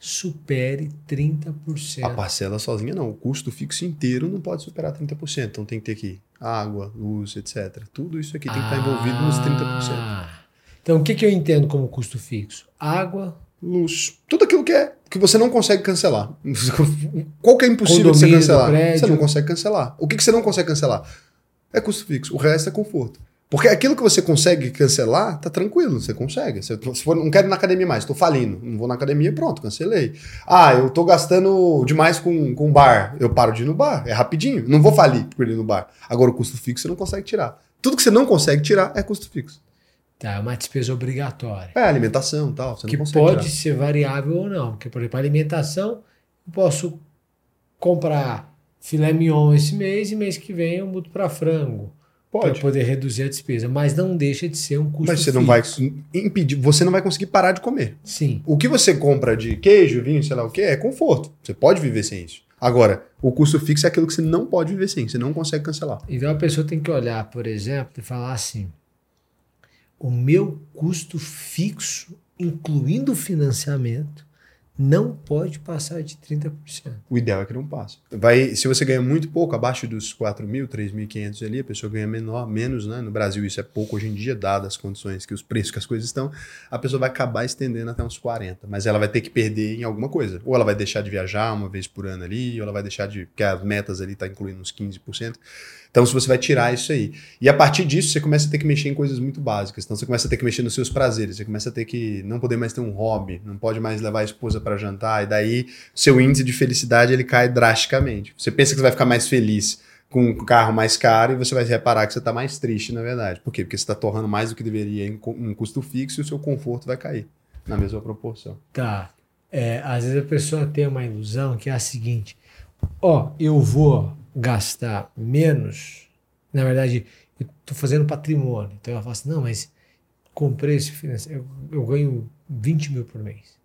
supere trinta por cento. A parcela sozinha não, o custo fixo inteiro não pode superar trinta por cento. Então tem que ter aqui água, luz, etcétera. Tudo isso aqui tem que ah, estar envolvido nos trinta por cento. Então o que, que eu entendo como custo fixo? Água, luz, tudo aquilo que é que você não consegue cancelar. Qual que é impossível de você Condomínio do cancelar? prédio. Você não consegue cancelar. O que, que você não consegue cancelar? É custo fixo. O resto é conforto. Porque aquilo que você consegue cancelar, tá tranquilo, você consegue. Você, se for, não quero ir na academia mais, tô falindo, não vou na academia, pronto, cancelei. Ah, eu tô gastando demais com, com bar, eu paro de ir no bar, é rapidinho, não vou falir por ir no bar. Agora o custo fixo você não consegue tirar. Tudo que você não consegue tirar é custo fixo. Tá, é uma despesa obrigatória. É alimentação e tal, você Que não consegue pode tirar. ser variável ou não. Porque, por exemplo, a alimentação, eu posso comprar filé mignon esse mês e mês que vem eu mudo para frango. Para Pode. poder reduzir a despesa. Mas não deixa de ser um custo Mas você fixo. não vai impedir, você não vai conseguir parar de comer. Sim. O que você compra de queijo, vinho, sei lá o que, é conforto. Você pode viver sem isso. Agora, o custo fixo é aquilo que você não pode viver sem, você não consegue cancelar. Então a pessoa tem que olhar, por exemplo, e falar assim: o meu custo fixo, incluindo o financiamento, não pode passar de trinta por cento. O ideal é que não passe. Vai, se você ganha muito pouco, abaixo dos quatro mil, três mil e quinhentos ali, a pessoa ganha menor, menos, né? No Brasil isso é pouco hoje em dia, dadas as condições que os preços que as coisas estão, a pessoa vai acabar estendendo até uns quarenta, mas ela vai ter que perder em alguma coisa. Ou ela vai deixar de viajar uma vez por ano ali, ou ela vai deixar de, porque as metas ali tá incluindo uns quinze por cento. Então, se você vai tirar isso aí. E a partir disso, você começa a ter que mexer em coisas muito básicas. Então, você começa a ter que mexer nos seus prazeres. Você começa a ter que não poder mais ter um hobby. Não pode mais levar a esposa para jantar. E daí, seu índice de felicidade, ele cai drasticamente. Você pensa que você vai ficar mais feliz com um carro mais caro e você vai reparar que você está mais triste, na verdade. Por quê? Porque você está torrando mais do que deveria em um custo fixo e o seu conforto vai cair na mesma proporção. Tá. É, às vezes a pessoa tem uma ilusão que é a seguinte: ó, eu vou gastar menos, na verdade, eu estou fazendo patrimônio. Então ela fala assim: não, mas comprei esse financiamento, eu, eu ganho vinte mil por mês.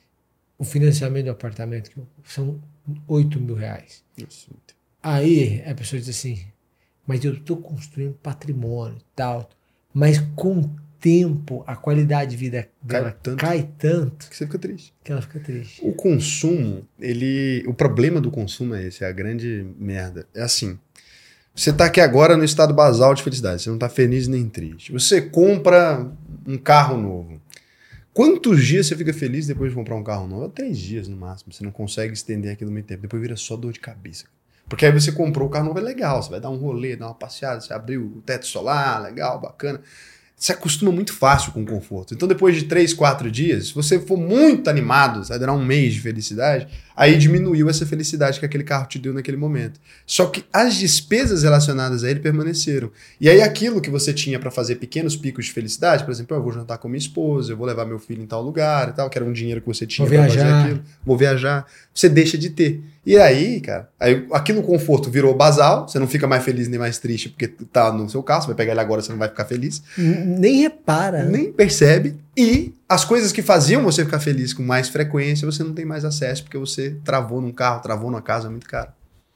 O financiamento do apartamento que eu, são oito mil reais. Isso. Aí a pessoa diz assim: mas eu estou construindo patrimônio e tal, mas com o tempo a qualidade de vida dela Cai tanto. cai tanto Que você fica triste. que ela fica triste. O consumo, ele, o problema do consumo é esse, é a grande merda. É assim, você tá aqui agora no estado basal de felicidade, você não tá feliz nem triste. Você compra um carro novo. Quantos dias você fica feliz depois de comprar um carro novo? Três dias no máximo, você não consegue estender aquilo muito tempo. Depois vira só dor de cabeça. Porque aí você comprou o carro novo, é legal, você vai dar um rolê, dar uma passeada, você abriu o teto solar, legal, bacana. Você acostuma muito fácil com o conforto. Então, depois de três, quatro dias, se você for muito animado, vai durar um mês de felicidade, aí diminuiu essa felicidade que aquele carro te deu naquele momento. Só que as despesas relacionadas a ele permaneceram. E aí aquilo que você tinha para fazer pequenos picos de felicidade, por exemplo, eu vou jantar com minha esposa, eu vou levar meu filho em tal lugar e tal, que era um dinheiro que você tinha para fazer aquilo, vou viajar, você deixa de ter. E aí, cara, aí aquilo conforto virou basal, você não fica mais feliz nem mais triste porque tá no seu carro, você vai pegar ele agora, você não vai ficar feliz. Nem repara. Nem percebe. E as coisas que faziam você ficar feliz com mais frequência, você não tem mais acesso porque você travou num carro, travou numa casa muito caro.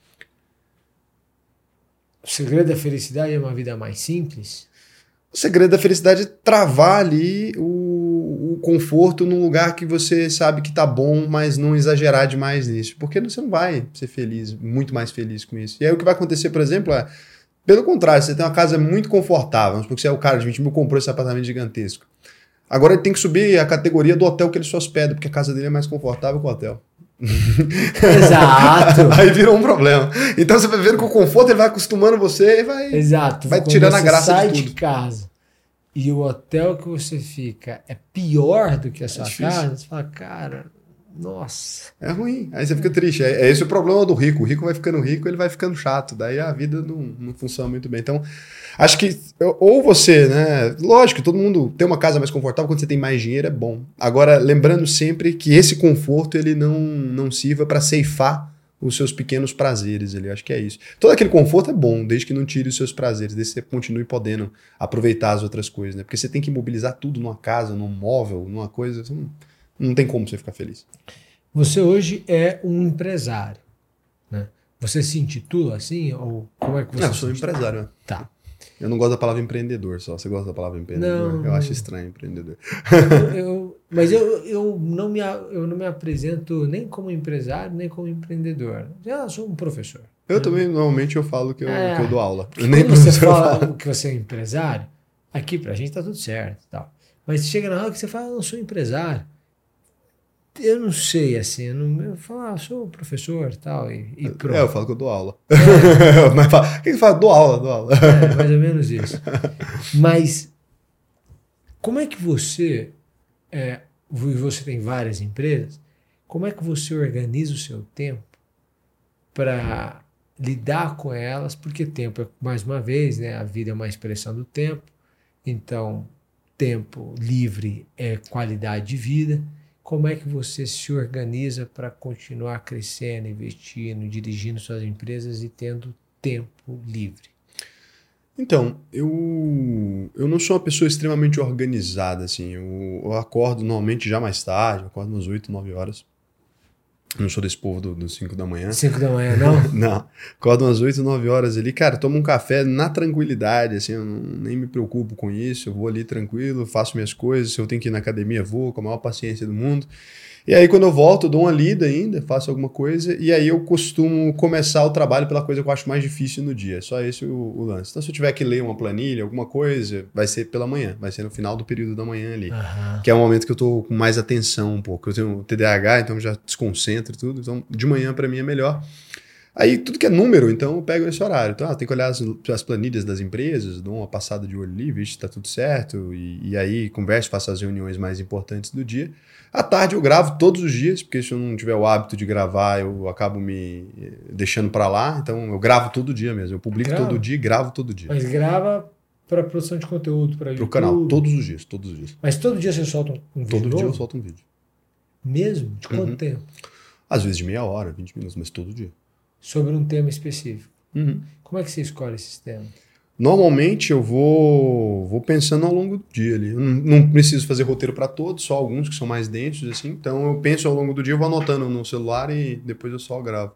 O segredo da felicidade é uma vida mais simples? O segredo da felicidade é travar ali o, o conforto num lugar que você sabe que tá bom, mas não exagerar demais nisso. Porque você não vai ser feliz, muito mais feliz com isso. E aí o que vai acontecer, por exemplo, é... Pelo contrário, você tem uma casa muito confortável, porque você é o cara de vinte mil, comprou esse apartamento gigantesco. Agora ele tem que subir a categoria do hotel que ele se hospeda, porque a casa dele é mais confortável que o hotel. Exato. Aí virou um problema. Então você vai vendo que o conforto ele vai acostumando você e vai, Exato. vai Quando tirando você a graça sai de de, tudo. casa e o hotel que você fica é pior do que a sua difícil. casa, você fala, cara, nossa. É ruim. Aí você fica triste. É, é esse o problema do rico. O rico vai ficando rico, ele vai ficando chato. Daí a vida não, não funciona muito bem. Então, acho que ou você, né? Lógico, todo mundo tem uma casa mais confortável quando você tem mais dinheiro, é bom. Agora, lembrando sempre que esse conforto ele não, não sirva para ceifar os seus pequenos prazeres. Eu acho que é isso. Todo aquele conforto é bom, desde que não tire os seus prazeres, desde que você continue podendo aproveitar as outras coisas, né? Porque você tem que imobilizar tudo numa casa, num móvel, numa coisa. Você não, não tem como você ficar feliz. Você hoje é um empresário, né? Você se intitula assim? Ou como é que você Não, eu sou se intitula? empresário. Né? Tá. Eu não gosto da palavra empreendedor só. Você gosta da palavra empreendedor? Não. Eu acho estranho empreendedor. Eu, eu, mas eu, eu, não me, a- eu não me apresento nem como empresário, nem como empreendedor. Eu sou um professor. Eu também, normalmente, eu falo que eu, É. que eu dou aula. Porque Nem quando você professor eu fala falo. que você é empresário, aqui pra gente tá tudo certo e tal. Mas chega na hora que você fala, eu não sou empresário. eu não sei, assim, eu, não, eu falo, ah, eu sou professor tal, e, e pronto. É, eu falo que eu dou aula. É. Mas fala, o que você fala? Dou aula, dou aula. É, mais ou menos isso. Mas como é que você, é, você tem várias empresas, como é que você organiza o seu tempo para lidar com elas? Porque tempo é, mais uma vez, né, a vida é uma expressão do tempo, então tempo livre é qualidade de vida. Como é que você se organiza para continuar crescendo, investindo, dirigindo suas empresas e tendo tempo livre? Então, eu, eu não sou uma pessoa extremamente organizada, assim. Eu, eu acordo normalmente já mais tarde, eu acordo umas oito, nove horas. Eu não sou desse povo do- dos cinco da manhã. cinco da manhã, não? Não. Acordo umas oito, nove horas ali. Cara, tomo um café na tranquilidade, assim, eu não, nem me preocupo com isso. Eu vou ali tranquilo, faço minhas coisas. Se eu tenho que ir na academia, vou com a maior paciência do mundo. E aí, quando eu volto, eu dou uma lida ainda, faço alguma coisa. E aí, eu costumo começar o trabalho pela coisa que eu acho mais difícil no dia. Só esse o, o lance. Então, se eu tiver que ler uma planilha, alguma coisa, vai ser pela manhã. Vai ser no final do período da manhã ali. Aham. Que é o momento que eu tô com mais atenção um pouco. Eu tenho T D A H, então já desconcentro e tudo. Então, de manhã para mim é melhor. Aí, tudo que é número, então eu pego esse horário. Então, ah, tem que olhar as, as planilhas das empresas, dou uma passada de olho ali, vixe, tá tudo certo. E, e aí, converso, faço as reuniões mais importantes do dia. À tarde eu gravo todos os dias, porque se eu não tiver o hábito de gravar, eu acabo me deixando para lá. Então, eu gravo todo dia mesmo. Eu publico Grava? todo dia e gravo todo dia. Mas grava para produção de conteúdo, para Pro YouTube? canal, todos os dias, todos os dias. Mas todo dia você solta um vídeo Todo dia eu novo? solto um vídeo. Mesmo? De quanto Uhum. tempo? Às vezes de meia hora, vinte minutos, mas todo dia. Sobre um tema específico. Uhum. Como é que você escolhe esses temas? Normalmente eu vou, vou pensando ao longo do dia ali. Eu não, não preciso fazer roteiro para todos, só alguns que são mais densos, assim. Então eu penso ao longo do dia, eu vou anotando no celular e depois eu só gravo.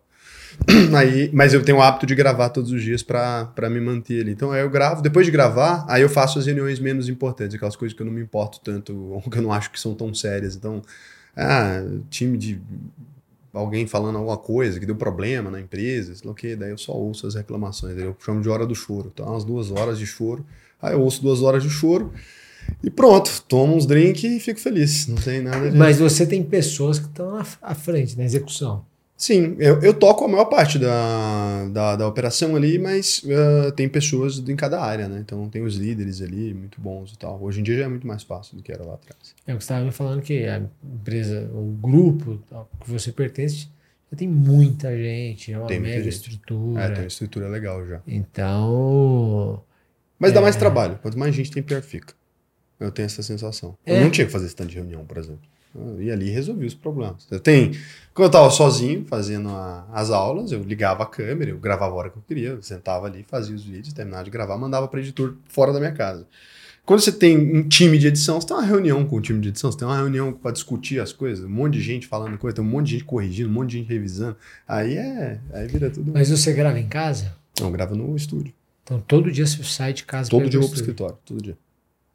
Aí, mas eu tenho o hábito de gravar todos os dias para me manter ali. Então aí eu gravo, depois de gravar, aí eu faço as reuniões menos importantes, aquelas coisas que eu não me importo tanto, ou que eu não acho que são tão sérias. Então, ah, time de alguém falando alguma coisa que deu problema na empresa, sei lá o quê, daí eu só ouço as reclamações, daí eu chamo de hora do choro. Então, umas duas horas de choro, aí eu ouço duas horas de choro e pronto, tomo uns drinks e fico feliz. Não tem nada de... Mas você tem pessoas que estão na- à frente, na execução. Sim, eu, eu toco a maior parte da, da, da operação ali, mas uh, tem pessoas em cada área, né? Então tem os líderes ali, muito bons e tal. Hoje em dia já é muito mais fácil do que era lá atrás. É o que você estava me falando, que a empresa, o grupo ao que você pertence, já tem muita gente, é uma Tem muita mega gente. estrutura. É, tem uma estrutura legal já. Então, Mas dá É. mais trabalho. Quanto mais gente tem, pior fica. Eu tenho essa sensação. Eu É. não tinha que fazer esse tanto de reunião, por exemplo. Eu ia ali e resolvia os problemas. Eu tenho, quando eu estava sozinho fazendo a- as aulas, eu ligava a câmera, eu gravava a hora que eu queria, eu sentava ali, fazia os vídeos, terminava de gravar, mandava para o editor fora da minha casa. Quando você tem um time de edição, você tem uma reunião com o time de edição, você tem uma reunião para discutir as coisas, um monte de gente falando coisa, tem um monte de gente corrigindo, um monte de gente revisando. Aí é, aí vira tudo. mas você grava em casa? Não, grava no estúdio. Então todo dia você sai de casa Todo pra ir dia eu pro vou pro estúdio. escritório, todo dia.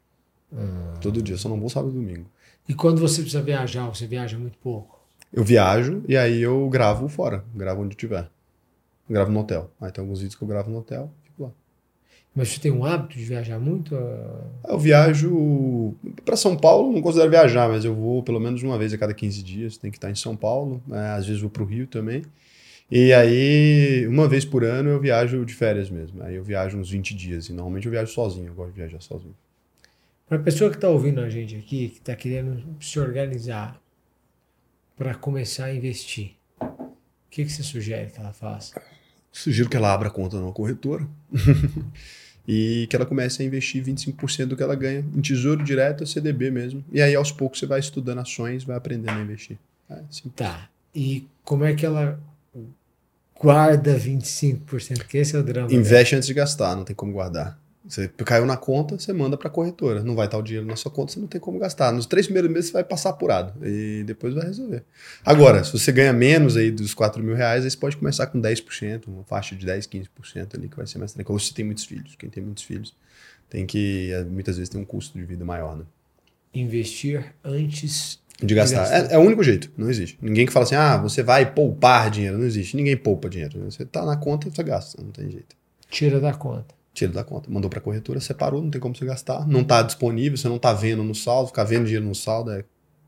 Todo dia, só não vou sábado e domingo. E quando você precisa viajar, você viaja muito pouco? Eu viajo e aí eu gravo fora, gravo onde eu tiver. Eu gravo no hotel. Aí tem alguns vídeos que eu gravo no hotel, fico lá. Mas você tem um hábito de viajar muito? Ah, Eu viajo para São Paulo, não considero viajar, mas eu vou pelo menos uma vez a cada quinze dias, tem que estar em São Paulo, né? Às vezes vou para o Rio também. E aí, uma vez por ano eu viajo de férias mesmo. Aí eu viajo uns vinte dias e normalmente eu viajo sozinho, eu gosto de viajar sozinho. Para a pessoa que está ouvindo a gente aqui, que está querendo se organizar para começar a investir, o que, que você sugere que ela faça? Sugiro que ela abra conta numa corretora e que ela comece a investir vinte e cinco por cento do que ela ganha em tesouro direto, C D B mesmo. E aí aos poucos você vai estudando ações, vai aprendendo a investir. É, simples. Tá. E como é que ela guarda vinte e cinco por cento? Que esse é o drama. Investe antes de gastar, não tem como guardar. Você caiu na conta, você manda para a corretora. Não vai estar o dinheiro na sua conta, você não tem como gastar. Nos três primeiros meses você vai passar apurado e depois vai resolver. Agora, se você ganha menos aí dos quatro mil reais, aí você pode começar com dez por cento, uma faixa de dez, quinze por cento ali que vai ser mais tranquilo. Ou se tem muitos filhos. Quem tem muitos filhos tem que, muitas vezes, tem um custo de vida maior, né? Investir antes De gastar. De gastar. É, é o único jeito, não existe. Ninguém que fala assim, ah, você vai poupar dinheiro. Não existe. Ninguém poupa dinheiro. Você tá na conta, você gasta. Não tem jeito. tira da conta. Tira da conta. Mandou para a corretora, separou, não tem como você gastar. Não está disponível, você não está vendo no saldo. Ficar vendo dinheiro no saldo é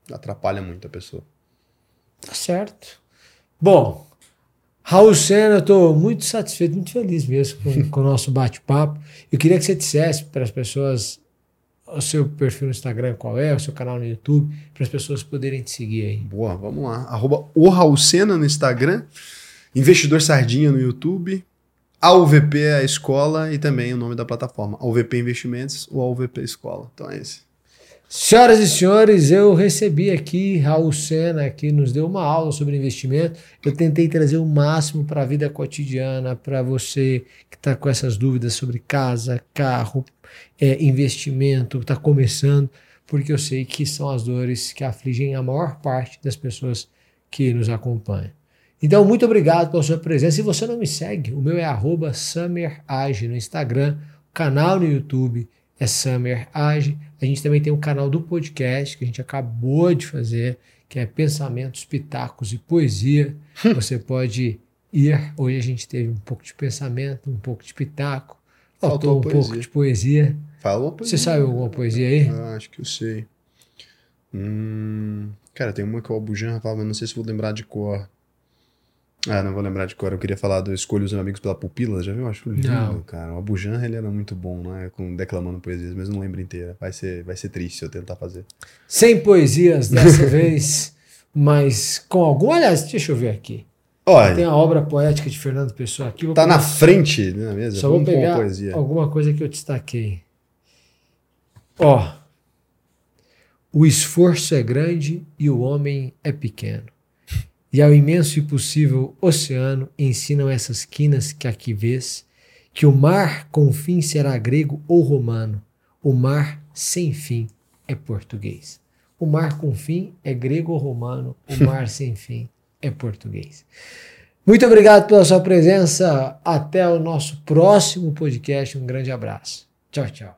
atrapalha muito a pessoa. Tá certo. Bom, Raul Sena, eu estou muito satisfeito, muito feliz mesmo com, com o nosso bate-papo. Eu queria que você dissesse para as pessoas o seu perfil no Instagram qual é, o seu canal no YouTube, para as pessoas poderem te seguir aí. Boa, vamos lá. Arroba o Raul Sena no Instagram, Investidor Sardinha no YouTube, A U V P é a escola e também o nome da plataforma, A U V P Investimentos ou A U V P Escola. Então é esse. Senhoras e senhores, eu recebi aqui Raul Sena, que nos deu uma aula sobre investimento. Eu tentei trazer o máximo para a vida cotidiana, para você que está com essas dúvidas sobre casa, carro, é, investimento, está começando, porque eu sei que são as dores que afligem a maior parte das pessoas que nos acompanham. Então, muito obrigado pela sua presença. Se você não me segue, o meu é arroba SummerAge no Instagram, o canal no YouTube é SummerAge. A gente também tem um canal do podcast que a gente acabou de fazer, que é Pensamentos, Pitacos e Poesia. Você pode ir. Hoje a gente teve um pouco de pensamento, um pouco de pitaco. Faltou um poesia. pouco de poesia. Fala poesia. Você sabe alguma poesia aí? Ah, acho que eu sei. Hum, cara, tem uma que o Albujan fala, mas não sei se vou lembrar de cor. Ah, não vou lembrar de cor. Eu queria falar do Escolha os Amigos pela Pupila, já viu? Eu acho lindo, não. Cara. O Abujan, ele era muito bom, né? Com, declamando poesias, mas não lembro inteira. Vai ser, vai ser triste se eu tentar fazer. Sem poesias dessa vez, mas com algum... Aliás, deixa eu ver aqui. Olha, tem a obra poética de Fernando Pessoa aqui. Vou tá pegar... na frente na mesa. Só vou pegar poesia. Alguma coisa que eu destaquei. Ó. O esforço é grande e o homem é pequeno. E ao imenso e possível oceano ensinam essas quinas que aqui vês, que o mar com fim será grego ou romano, o mar sem fim é português. O mar com fim é grego ou romano, o mar sem fim é português. Muito obrigado pela sua presença, até o nosso próximo podcast, um grande abraço. Tchau, tchau.